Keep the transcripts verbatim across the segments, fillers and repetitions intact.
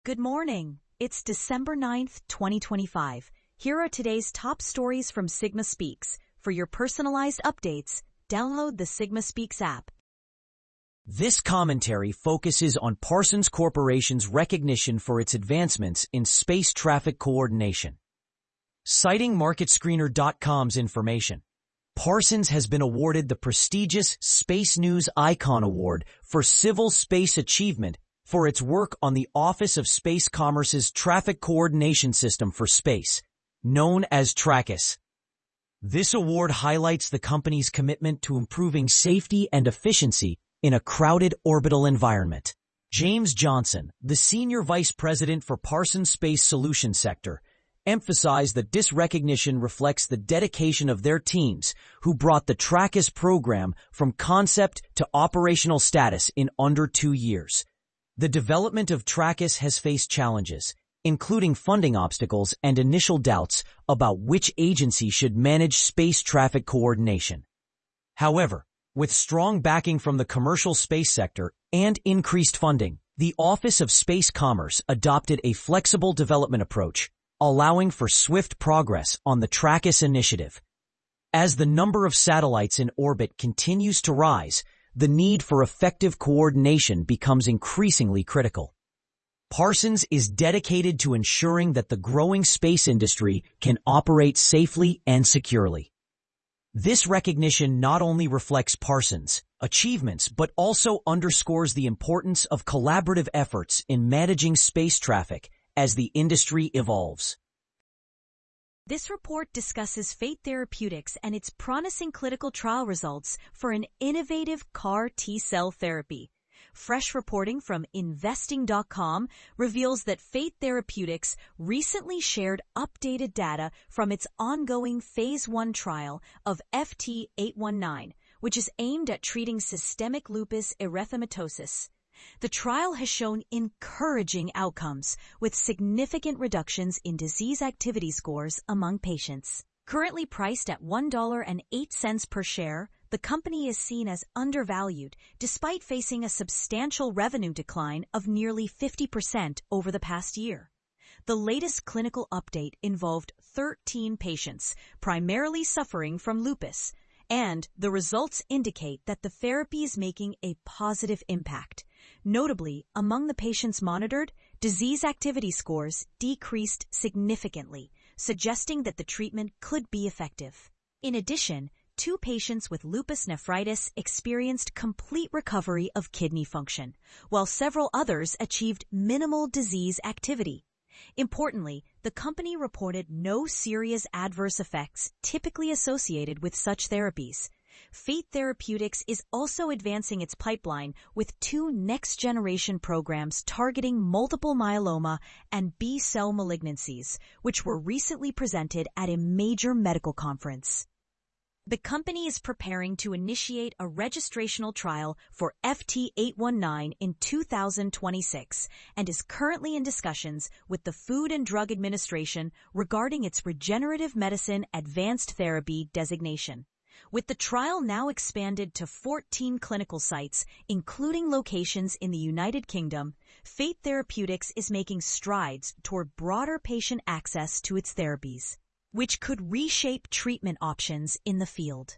Good morning. It's December ninth, twenty twenty-five. Here are today's top stories from Sigma Speaks. For your personalized updates, download the Sigma Speaks app. This commentary focuses on Parsons Corporation's recognition for its advancements in space traffic coordination. Citing MarketScreener dot com's information, Parsons has been awarded the prestigious Space News Icon Award for Civil Space Achievement for its work on the Office of Space Commerce's Traffic Coordination System for Space, known as TRACIS. This award highlights the company's commitment to improving safety and efficiency in a crowded orbital environment. James Johnson, the Senior Vice President for Parsons Space Solutions Sector, emphasized that this recognition reflects the dedication of their teams who brought the TRACIS program from concept to operational status in under two years. The development of TRACIS has faced challenges, including funding obstacles and initial doubts about which agency should manage space traffic coordination. However, with strong backing from the commercial space sector and increased funding, the Office of Space Commerce adopted a flexible development approach, allowing for swift progress on the TRACIS initiative. As the number of satellites in orbit continues to rise, the need for effective coordination becomes increasingly critical. Parsons is dedicated to ensuring that the growing space industry can operate safely and securely. This recognition not only reflects Parsons' achievements but also underscores the importance of collaborative efforts in managing space traffic as the industry evolves. This report discusses Fate Therapeutics and its promising clinical trial results for an innovative C A R T-cell therapy. Fresh reporting from investing dot com reveals that Fate Therapeutics recently shared updated data from its ongoing phase one trial of F T eight nineteen, which is aimed at treating systemic lupus erythematosus. The trial has shown encouraging outcomes with significant reductions in disease activity scores among patients. Currently priced at one dollar and eight cents per share, the company is seen as undervalued despite facing a substantial revenue decline of nearly fifty percent over the past year. The latest clinical update involved thirteen patients, primarily suffering from lupus, and the results indicate that the therapy is making a positive impact. Notably, among the patients monitored, disease activity scores decreased significantly, suggesting that the treatment could be effective. In addition, two patients with lupus nephritis experienced complete recovery of kidney function, while several others achieved minimal disease activity. Importantly, the company reported no serious adverse effects typically associated with such therapies. Fate Therapeutics is also advancing its pipeline with two next-generation programs targeting multiple myeloma and B-cell malignancies, which were recently presented at a major medical conference. The company is preparing to initiate a registrational trial for F T eight nineteen in two thousand twenty-six and is currently in discussions with the Food and Drug Administration regarding its Regenerative Medicine Advanced Therapy designation. With the trial now expanded to fourteen clinical sites, including locations in the United Kingdom, Fate Therapeutics is making strides toward broader patient access to its therapies, which could reshape treatment options in the field.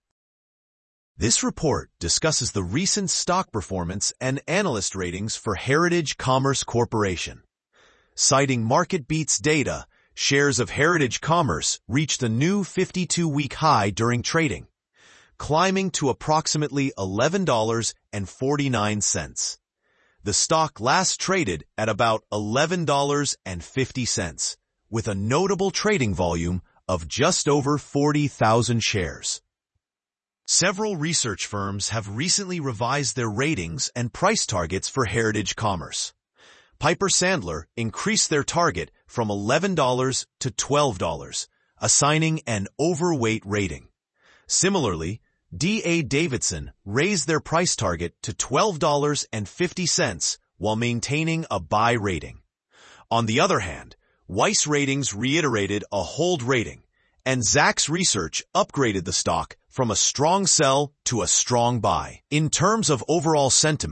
This report discusses the recent stock performance and analyst ratings for Heritage Commerce Corporation. Citing MarketBeat's data, shares of Heritage Commerce reached a new fifty-two week high during trading, climbing to approximately eleven dollars and forty-nine cents. The stock last traded at about eleven dollars and fifty cents, with a notable trading volume of just over forty thousand shares. Several research firms have recently revised their ratings and price targets for Heritage Commerce. Piper Sandler increased their target from eleven dollars to twelve dollars, assigning an overweight rating. Similarly, D A Davidson raised their price target to twelve dollars and fifty cents while maintaining a buy rating. On the other hand, Weiss Ratings reiterated a hold rating, and Zacks Research upgraded the stock from a strong sell to a strong buy. In terms of overall sentiment,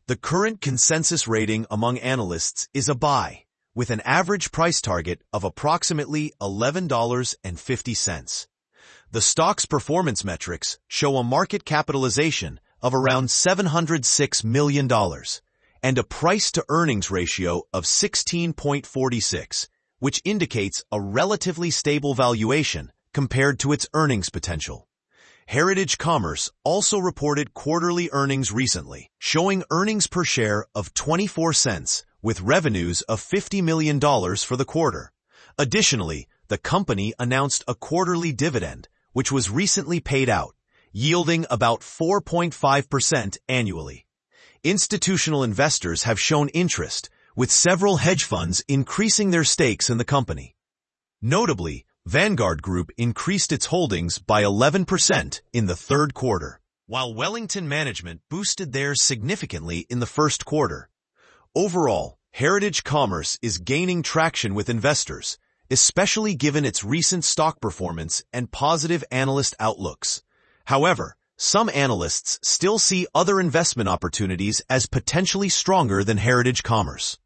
The current consensus rating among analysts is a buy, with an average price target of approximately eleven dollars and fifty cents. The stock's performance metrics show a market capitalization of around seven hundred six million dollars and a price-to-earnings ratio of sixteen point four six, which indicates a relatively stable valuation compared to its earnings potential. Heritage Commerce also reported quarterly earnings recently, showing earnings per share of twenty-four cents with revenues of fifty million dollars for the quarter. Additionally, the company announced a quarterly dividend, which was recently paid out, yielding about four point five percent annually. Institutional investors have shown interest, with several hedge funds increasing their stakes in the company. Notably, Vanguard Group increased its holdings by eleven percent in the third quarter, while Wellington Management boosted theirs significantly in the first quarter. Overall, Heritage Commerce is gaining traction with investors, especially given its recent stock performance and positive analyst outlooks. However, some analysts still see other investment opportunities as potentially stronger than Heritage Commerce.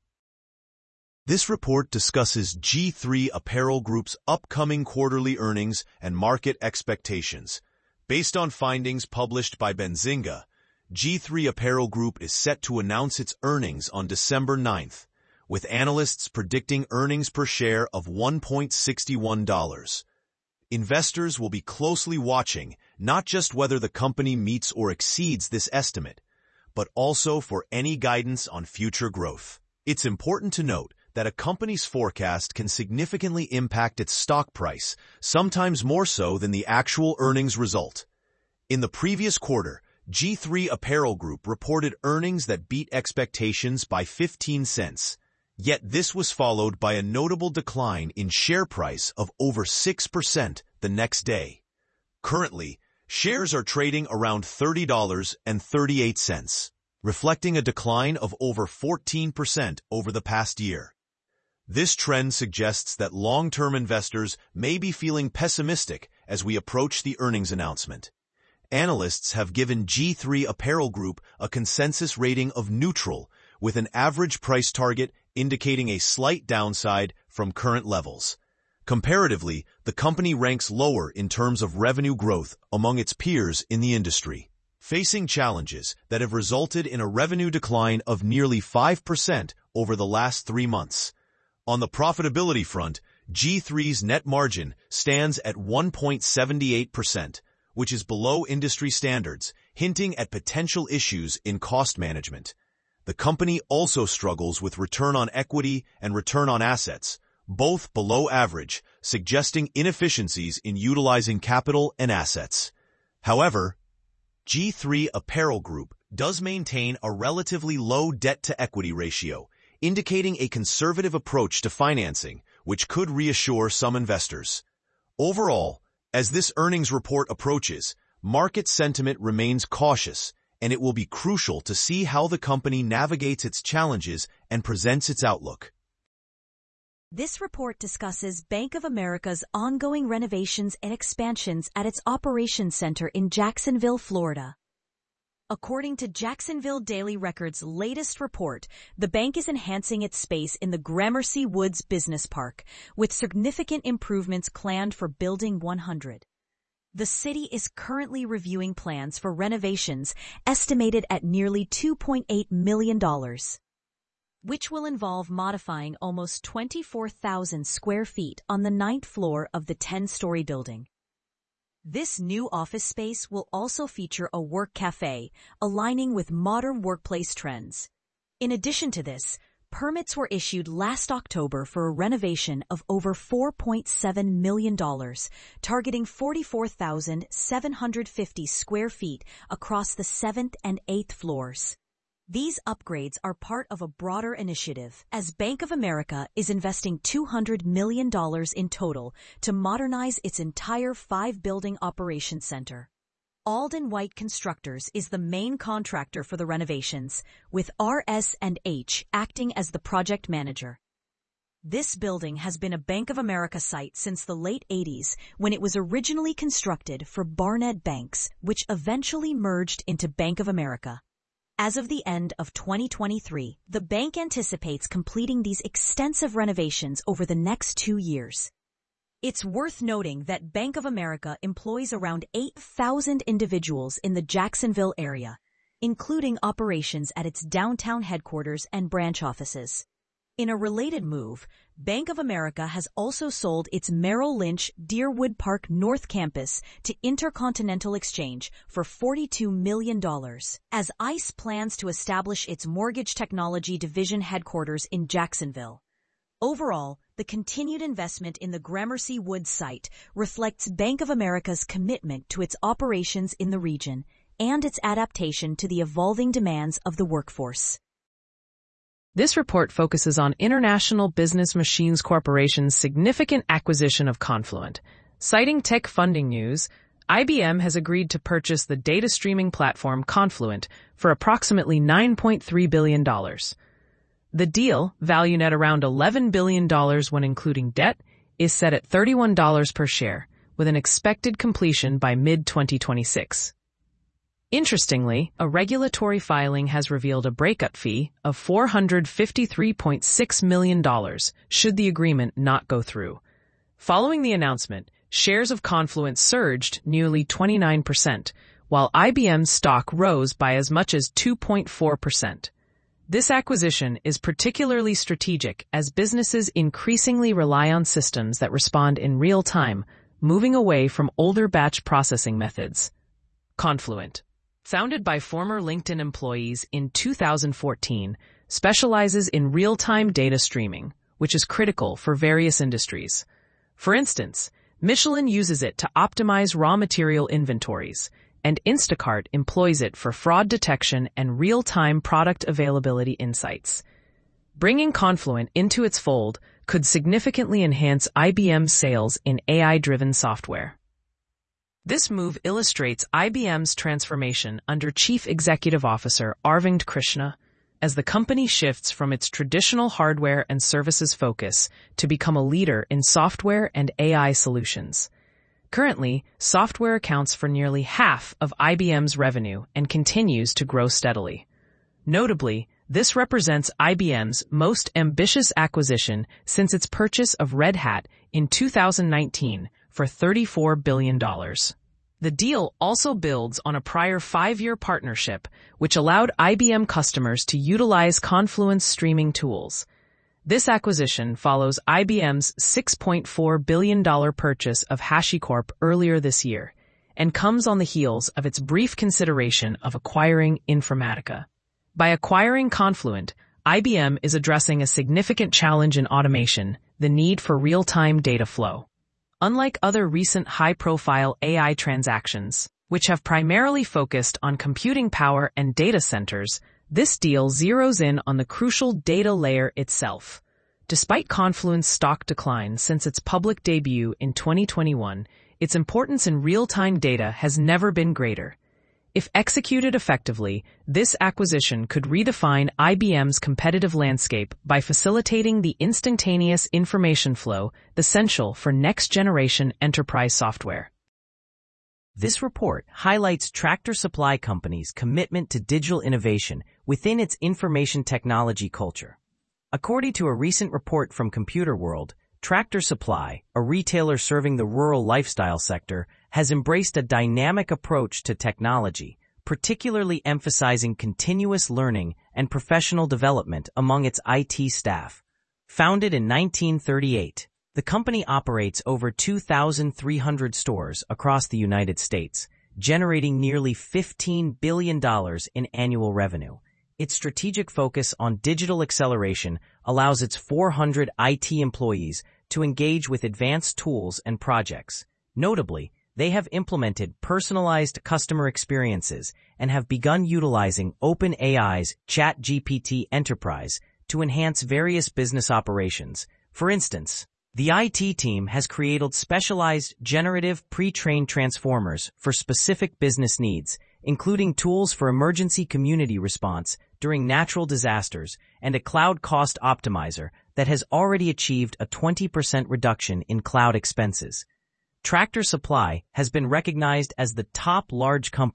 This report discusses G three Apparel Group's upcoming quarterly earnings and market expectations. Based on findings published by Benzinga, G three Apparel Group is set to announce its earnings on December ninth, with analysts predicting earnings per share of one point six one dollars. Investors will be closely watching not just whether the company meets or exceeds this estimate, but also for any guidance on future growth. It's important to note that a company's forecast can significantly impact its stock price, sometimes more so than the actual earnings result. In the previous quarter, G three Apparel Group reported earnings that beat expectations by fifteen cents, yet this was followed by a notable decline in share price of over six percent the next day. Currently, shares are trading around thirty dollars and thirty-eight cents, reflecting a decline of over fourteen percent over the past year. This trend suggests that long-term investors may be feeling pessimistic as we approach the earnings announcement. Analysts have given G three Apparel Group a consensus rating of neutral, with an average price target indicating a slight downside from current levels. Comparatively, the company ranks lower in terms of revenue growth among its peers in the industry, facing challenges that have resulted in a revenue decline of nearly five percent over the last three months. On the profitability front, G three's net margin stands at one point seven eight percent, which is below industry standards, hinting at potential issues in cost management. The company also struggles with return on equity and return on assets, both below average, suggesting inefficiencies in utilizing capital and assets. However, G three Apparel Group does maintain a relatively low debt-to-equity ratio, indicating a conservative approach to financing, which could reassure some investors. Overall, as this earnings report approaches, market sentiment remains cautious, and it will be crucial to see how the company navigates its challenges and presents its outlook. This report discusses Bank of America's ongoing renovations and expansions at its operations center in Jacksonville, Florida. According to Jacksonville Daily Record's latest report, the bank is enhancing its space in the Gramercy Woods Business Park, with significant improvements planned for Building one hundred. The city is currently reviewing plans for renovations estimated at nearly two point eight million dollars, which will involve modifying almost twenty-four thousand square feet on the ninth floor of the ten-story building. This new office space will also feature a work cafe, aligning with modern workplace trends. In addition to this, permits were issued last October for a renovation of over four point seven million dollars, targeting forty-four thousand seven hundred fifty square feet across the seventh and eighth floors. These upgrades are part of a broader initiative, as Bank of America is investing two hundred million dollars in total to modernize its entire five-building operations center. Alden White Constructors is the main contractor for the renovations, with R S and H acting as the project manager. This building has been a Bank of America site since the late eighties, when it was originally constructed for Barnett Banks, which eventually merged into Bank of America. As of the end of twenty twenty-three, the bank anticipates completing these extensive renovations over the next two years. It's worth noting that Bank of America employs around eight thousand individuals in the Jacksonville area, including operations at its downtown headquarters and branch offices. In a related move, Bank of America has also sold its Merrill Lynch Deerwood Park North campus to Intercontinental Exchange for forty-two million dollars, as ICE plans to establish its mortgage technology division headquarters in Jacksonville. Overall, the continued investment in the Gramercy Woods site reflects Bank of America's commitment to its operations in the region and its adaptation to the evolving demands of the workforce. This report focuses on International Business Machines Corporation's significant acquisition of Confluent. Citing tech funding news, I B M has agreed to purchase the data streaming platform Confluent for approximately nine point three billion dollars. The deal, valued at around eleven billion dollars when including debt, is set at thirty-one dollars per share, with an expected completion by mid twenty twenty-six. Interestingly, a regulatory filing has revealed a breakup fee of four hundred fifty-three point six million dollars should the agreement not go through. Following the announcement, shares of Confluent surged nearly twenty-nine percent, while I B M's stock rose by as much as two point four percent. This acquisition is particularly strategic as businesses increasingly rely on systems that respond in real time, moving away from older batch processing methods. Confluent, founded by former LinkedIn employees in two thousand fourteen, specializes in real-time data streaming, which is critical for various industries. For instance, Michelin uses it to optimize raw material inventories, and Instacart employs it for fraud detection and real-time product availability insights. Bringing Confluent into its fold could significantly enhance I B M's sales in A I-driven software. This move illustrates I B M's transformation under Chief Executive Officer Arvind Krishna, as the company shifts from its traditional hardware and services focus to become a leader in software and A I solutions. Currently, software accounts for nearly half of I B M's revenue and continues to grow steadily. Notably, this represents I B M's most ambitious acquisition since its purchase of Red Hat in two thousand nineteen for thirty-four billion dollars. The deal also builds on a prior five-year partnership, which allowed I B M customers to utilize Confluent's streaming tools. This acquisition follows I B M's six point four billion dollars purchase of HashiCorp earlier this year, and comes on the heels of its brief consideration of acquiring Informatica. By acquiring Confluent, I B M is addressing a significant challenge in automation, the need for real-time data flow. Unlike other recent high-profile A I transactions, which have primarily focused on computing power and data centers, this deal zeroes in on the crucial data layer itself. Despite Confluent's stock decline since its public debut in twenty twenty-one, its importance in real-time data has never been greater. If executed effectively, this acquisition could redefine I B M's competitive landscape by facilitating the instantaneous information flow essential for next-generation enterprise software. This report highlights Tractor Supply Company's commitment to digital innovation within its information technology culture. According to a recent report from Computer World, Tractor Supply, a retailer serving the rural lifestyle sector, has embraced a dynamic approach to technology, particularly emphasizing continuous learning and professional development among its I T staff. Founded in nineteen thirty-eight, the company operates over two thousand three hundred stores across the United States, generating nearly fifteen billion dollars in annual revenue. Its strategic focus on digital acceleration allows its four hundred I T employees to engage with advanced tools and projects. Notably, they have implemented personalized customer experiences and have begun utilizing OpenAI's ChatGPT Enterprise to enhance various business operations. For instance, the I T team has created specialized generative pre-trained transformers for specific business needs, including tools for emergency community response during natural disasters and a cloud cost optimizer that has already achieved a twenty percent reduction in cloud expenses. Tractor Supply has been recognized as the top large company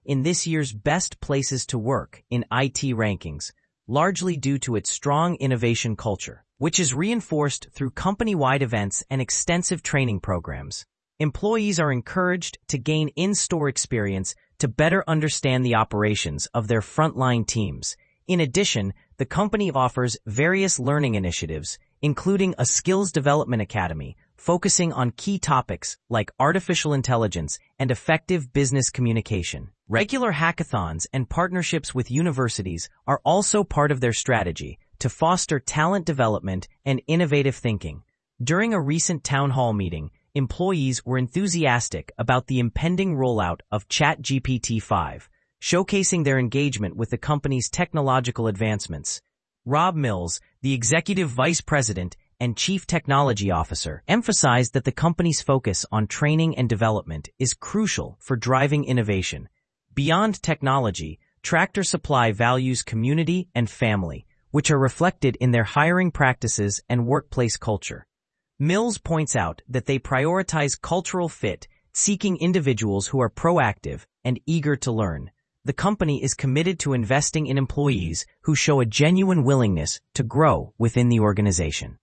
in this year's Best Places to Work in I T rankings, largely due to its strong innovation culture, which is reinforced through company-wide events and extensive training programs. Employees are encouraged to gain in-store experience to better understand the operations of their frontline teams. In addition, the company offers various learning initiatives, including a skills development academy focusing on key topics like artificial intelligence and effective business communication. Regular hackathons and partnerships with universities are also part of their strategy to foster talent development and innovative thinking. During a recent town hall meeting, employees were enthusiastic about the impending rollout of ChatGPT five, showcasing their engagement with the company's technological advancements. Rob Mills, the executive vice president and chief technology officer, emphasized that the company's focus on training and development is crucial for driving innovation. Beyond technology, Tractor Supply values community and family, which are reflected in their hiring practices and workplace culture. Mills points out that they prioritize cultural fit, seeking individuals who are proactive and eager to learn. The company is committed to investing in employees who show a genuine willingness to grow within the organization.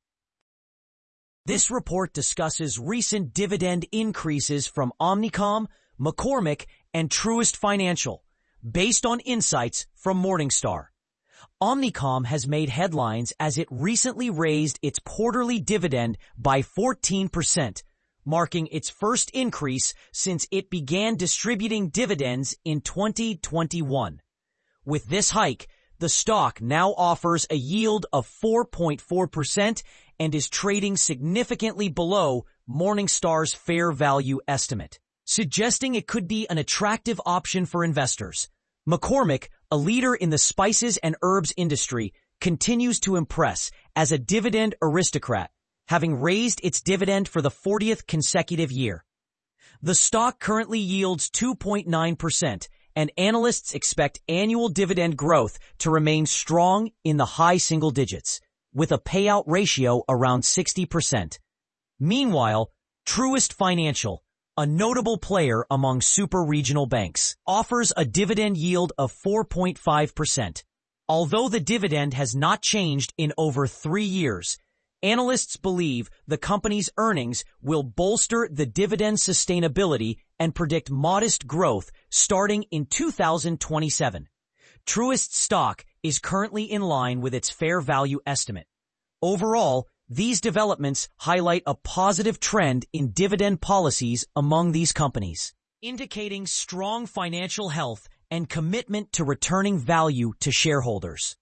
This report discusses recent dividend increases from Omnicom, McCormick, and Truist Financial, based on insights from Morningstar. Omnicom has made headlines as it recently raised its quarterly dividend by fourteen percent, marking its first increase since it began distributing dividends in twenty twenty-one. With this hike, the stock now offers a yield of four point four percent and is trading significantly below Morningstar's fair value estimate, suggesting it could be an attractive option for investors. McCormick, a leader in the spices and herbs industry, continues to impress as a dividend aristocrat, having raised its dividend for the fortieth consecutive year. The stock currently yields two point nine percent, and analysts expect annual dividend growth to remain strong in the high single digits, with a payout ratio around sixty percent. Meanwhile, Truist Financial, a notable player among super-regional banks, offers a dividend yield of four point five percent. Although the dividend has not changed in over three years, analysts believe the company's earnings will bolster the dividend sustainability and predict modest growth starting in two thousand twenty-seven. Truist's stock is currently in line with its fair value estimate. Overall, these developments highlight a positive trend in dividend policies among these companies, indicating strong financial health and commitment to returning value to shareholders.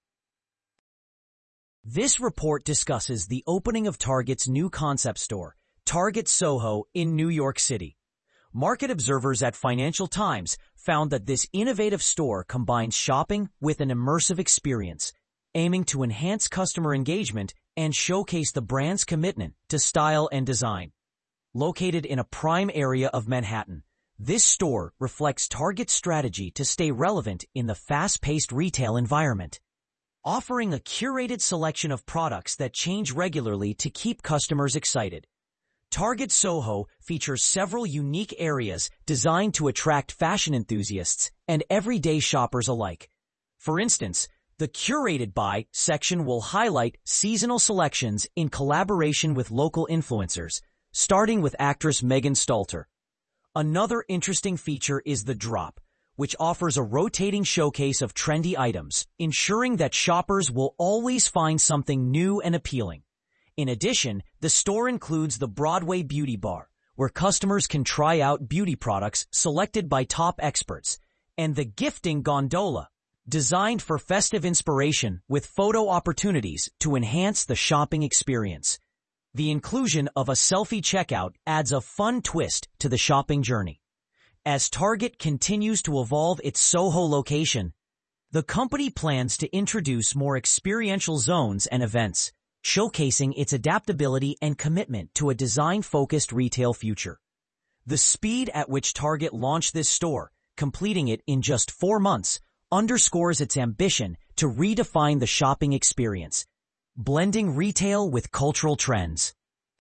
This report discusses the opening of Target's new concept store, Target Soho, in New York City. Market observers at Financial Times found that this innovative store combines shopping with an immersive experience, aiming to enhance customer engagement and showcase the brand's commitment to style and design. Located in a prime area of Manhattan, this store reflects Target's strategy to stay relevant in the fast-paced retail environment, offering a curated selection of products that change regularly to keep customers excited. Target Soho features several unique areas designed to attract fashion enthusiasts and everyday shoppers alike. For instance, the Curated By section will highlight seasonal selections in collaboration with local influencers, starting with actress Megan Stalter. Another interesting feature is the Drop, which offers a rotating showcase of trendy items, ensuring that shoppers will always find something new and appealing. In addition, the store includes the Broadway Beauty Bar, where customers can try out beauty products selected by top experts, and the Gifting Gondola, designed for festive inspiration with photo opportunities to enhance the shopping experience. The inclusion of a selfie checkout adds a fun twist to the shopping journey. As Target continues to evolve its Soho location, the company plans to introduce more experiential zones and events, showcasing its adaptability and commitment to a design-focused retail future. The speed at which Target launched this store, completing it in just four months, underscores its ambition to redefine the shopping experience, blending retail with cultural trends.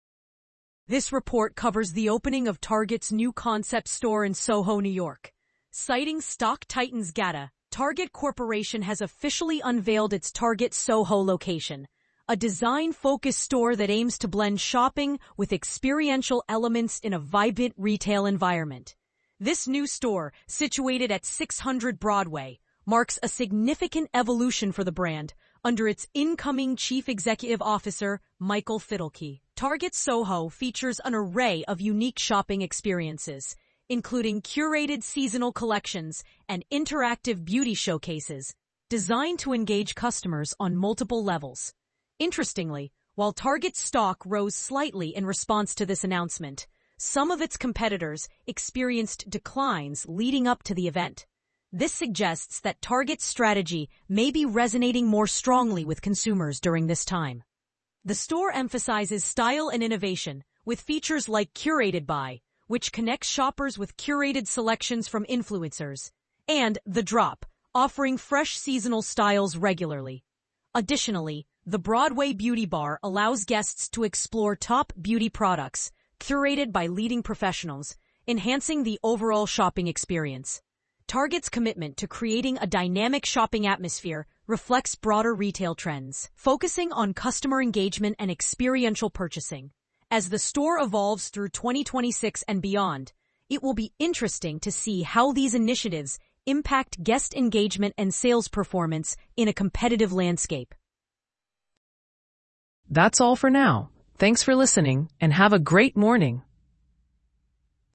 This report covers the opening of Target's new concept store in Soho, New York. Citing Stock Titans data, Target Corporation has officially unveiled its Target Soho location, a design-focused store that aims to blend shopping with experiential elements in a vibrant retail environment. This new store, situated at six hundred Broadway, marks a significant evolution for the brand under its incoming Chief Executive Officer, Michael Fidelke. Target Soho features an array of unique shopping experiences, including curated seasonal collections and interactive beauty showcases, designed to engage customers on multiple levels. Interestingly, while Target's stock rose slightly in response to this announcement, some of its competitors experienced declines leading up to the event. This suggests that Target's strategy may be resonating more strongly with consumers during this time. The store emphasizes style and innovation, with features like Curated By, which connects shoppers with curated selections from influencers, and The Drop, offering fresh seasonal styles regularly. Additionally, the Broadway Beauty Bar allows guests to explore top beauty products curated by leading professionals, enhancing the overall shopping experience. Target's commitment to creating a dynamic shopping atmosphere reflects broader retail trends, focusing on customer engagement and experiential purchasing. As the store evolves through twenty twenty-six and beyond, it will be interesting to see how these initiatives impact guest engagement and sales performance in a competitive landscape. That's all for now. Thanks for listening and have a great morning.